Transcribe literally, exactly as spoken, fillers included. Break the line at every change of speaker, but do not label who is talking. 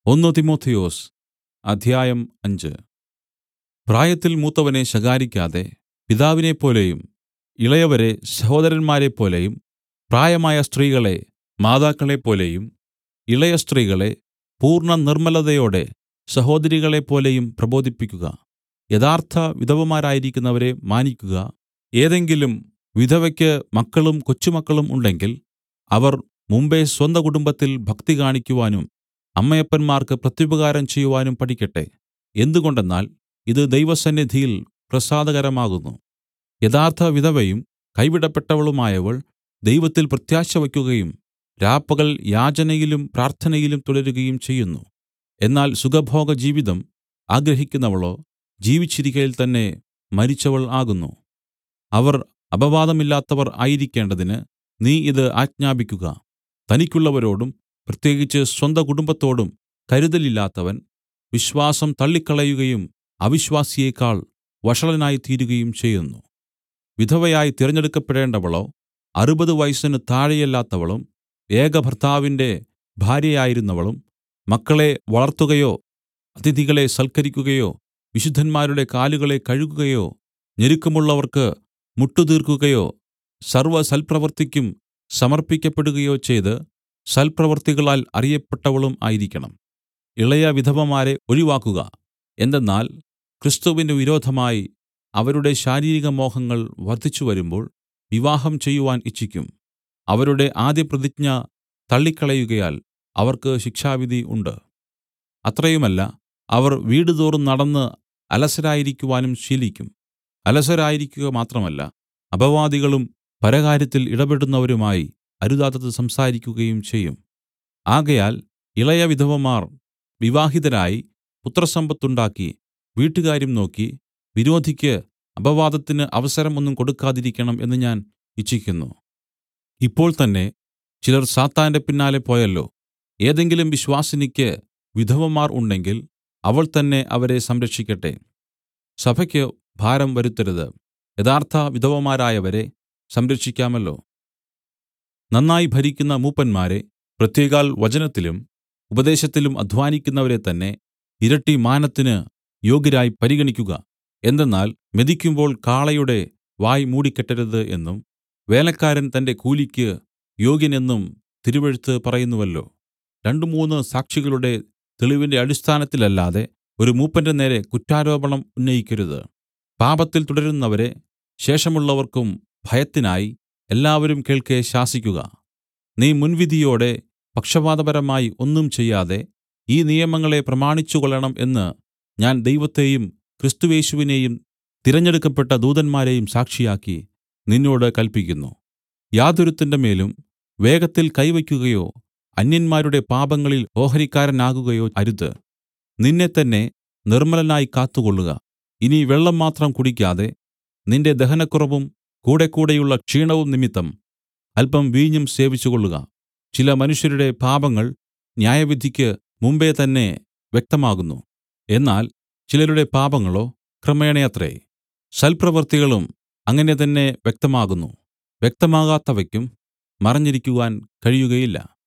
ഒന്ന് തിമൊഥെയൊസ് അധ്യായം അഞ്ച്. പ്രായത്തിൽ മൂത്തവനെ ശകാരിക്കാതെ പിതാവിനെപ്പോലെയും ഇളയവരെ സഹോദരന്മാരെപ്പോലെയും പ്രായമായ സ്ത്രീകളെ മാതാക്കളെപ്പോലെയും ഇളയ സ്ത്രീകളെ പൂർണ്ണ നിർമ്മലതയോടെ സഹോദരികളെപ്പോലെയും പ്രബോധിപ്പിക്കുക. യഥാർത്ഥ വിധവമാരായിരിക്കുന്നവരെ മാനിക്കുക. ഏതെങ്കിലും വിധവയ്ക്ക് മക്കളും കൊച്ചുമക്കളും ഉണ്ടെങ്കിൽ അവർ മുമ്പെ സ്വന്ത കുടുംബത്തിൽ ഭക്തി കാണിക്കുവാനും അമ്മയപ്പന്മാർക്ക് പ്രത്യുപകാരം ചെയ്യുവാനും പഠിക്കട്ടെ. എന്തുകൊണ്ടെന്നാൽ ഇത് ദൈവസന്നിധിയിൽ പ്രസാദകരമാകുന്നു. യഥാർത്ഥ വിധവയും കൈവിടപ്പെട്ടവളുമായവൾ ദൈവത്തിൽ പ്രത്യാശ വയ്ക്കുകയും രാപ്പകൽ യാചനയിലും പ്രാർത്ഥനയിലും തുടരുകയും ചെയ്യുന്നു. എന്നാൽ സുഖഭോഗജീവിതം ആഗ്രഹിക്കുന്നവളോ ജീവിച്ചിരിക്കയിൽ തന്നെ മരിച്ചവൾ ആകുന്നു. അവർ അപവാദമില്ലാത്തവർ ആയിരിക്കേണ്ടതിന് നീ ഇത് ആജ്ഞാപിക്കുക. തനിക്കുള്ളവരോടും പ്രത്യേകിച്ച് സ്വന്ത കുടുംബത്തോടും കരുതലില്ലാത്തവൻ വിശ്വാസം തള്ളിക്കളയുകയും അവിശ്വാസിയേക്കാൾ വഷളനായിത്തീരുകയും ചെയ്യുന്നു. വിധവയായി തിരഞ്ഞെടുക്കപ്പെടേണ്ടവളോ അറുപത് വയസ്സിന് താഴെയല്ലാത്തവളും ഏകഭർത്താവിന്റെ ഭാര്യയായിരുന്നവളും മക്കളെ വളർത്തുകയോ അതിഥികളെ സൽക്കരിക്കുകയോ വിശുദ്ധന്മാരുടെ കാലുകളെ കഴുകുകയോ ഞെരുക്കമുള്ളവർക്ക് മുട്ടുതീർക്കുകയോ സർവ്വസൽപ്രവൃത്തിക്കും സമർപ്പിക്കപ്പെടുകയോ ചെയ്ത് സൽപ്രവൃത്തികളാൽ അറിയപ്പെട്ടവളും ആയിരിക്കണം. ഇളയ വിധവമാരെ ഒഴിവാക്കുക. എന്തെന്നാൽ ക്രിസ്തുവിന് വിരോധമായി അവരുടെ ശാരീരികമോഹങ്ങൾ വർദ്ധിച്ചുവരുമ്പോൾ വിവാഹം ചെയ്യുവാൻ ഇച്ഛിക്കും. അവരുടെ ആദ്യപ്രതിജ്ഞ തള്ളിക്കളയുകയാൽ അവർക്ക് ശിക്ഷാവിധി ഉണ്ട്. അത്രയുമല്ല, അവർ വീടുതോറും നടന്ന് അലസരായിരിക്കുവാനും ശീലിക്കും. അലസരായിരിക്കുക മാത്രമല്ല, അപവാദികളും പരകാര്യത്തിൽ ഇടപെടുന്നവരുമായി അരുതാത്തത് സംസാരിക്കുകയും ചെയ്യും. ആകയാൽ ഇളയ വിധവമാർ വിവാഹിതരായി പുത്രസമ്പത്തുണ്ടാക്കി വീട്ടുകാര്യം നോക്കി വിരോധിക്ക് അപവാദത്തിന് അവസരം ഒന്നും കൊടുക്കാതിരിക്കണം എന്ന് ഞാൻ ഇച്ഛിക്കുന്നു. ഇപ്പോൾ തന്നെ ചിലർ സാത്താന്റെ പിന്നാലെ പോയല്ലോ. ഏതെങ്കിലും വിശ്വാസിനിക്ക് വിധവമാർ ഉണ്ടെങ്കിൽ അവൾ തന്നെ അവരെ സംരക്ഷിക്കട്ടെ. സഭയ്ക്ക് ഭാരം വരുത്തരുത്. യഥാർത്ഥ വിധവമാരായവരെ സംരക്ഷിക്കാമല്ലോ. നന്നായി ഭരിക്കുന്ന മൂപ്പന്മാരെ, പ്രത്യേകാൽ വചനത്തിലും ഉപദേശത്തിലും അദ്ധ്വാനിക്കുന്നവരെ തന്നെ ഇരട്ടി മാനത്തിന് യോഗ്യരായി പരിഗണിക്കുക. എന്തെന്നാൽ മെതിക്കുമ്പോൾ കാളയുടെ വായ് മൂടിക്കെട്ടരുത് എന്നും വേലക്കാരൻ തന്റെ കൂലിക്ക് യോഗ്യൻ എന്നും തിരുവെഴുത്ത് പറയുന്നുവല്ലോ. രണ്ടു മൂന്ന് സാക്ഷികളുടെ തെളിവിന്റെ അടിസ്ഥാനത്തിലല്ലാതെ ഒരു മൂപ്പന്റെ നേരെ കുറ്റാരോപണം ഉന്നയിക്കരുത്. പാപത്തിൽ തുടരുന്നവരെ ശേഷമുള്ളവർക്കും ഭയത്തിനായി എല്ലാവരും കേൾക്കെ ശാസിക്കുക. നീ മുൻവിധിയോടെ പക്ഷപാതപരമായി ഒന്നും ചെയ്യാതെ ഈ നിയമങ്ങളെ പ്രമാണിച്ചുകൊള്ളണം എന്ന് ഞാൻ ദൈവത്തെയും ക്രിസ്തുയേശുവിനെയും തിരഞ്ഞെടുക്കപ്പെട്ട ദൂതന്മാരെയും സാക്ഷിയാക്കി നിന്നോട് കൽപ്പിക്കുന്നു. യാതൊരുത്തന്റെ മേലും വേഗത്തിൽ കൈവയ്ക്കുകയോ അന്യന്മാരുടെ പാപങ്ങളിൽ ഓഹരിക്കാരനാകുകയോ അരുത്. നിന്നെത്തന്നെ നിർമ്മലനായി കാത്തുകൊള്ളുക. ഇനി വെള്ളം മാത്രം കുടിക്കാതെ നിന്റെ ദഹനക്കുറവും കൂടെക്കൂടെയുള്ള ക്ഷീണവും നിമിത്തം അല്പം വീഞ്ഞും സേവിച്ചുകൊള്ളുക. ചില മനുഷ്യരുടെ പാപങ്ങൾ ന്യായവിധിക്ക് മുമ്പെ തന്നെ വ്യക്തമാകുന്നു. എന്നാൽ ചിലരുടെ പാപങ്ങളോ ക്രമേണയത്രേ. സൽപ്രവൃത്തികളും അങ്ങനെ തന്നെ വ്യക്തമാകുന്നു. വ്യക്തമാകാത്തവയ്ക്കും മറഞ്ഞിരിക്കുവാൻ കഴിയുകയില്ല.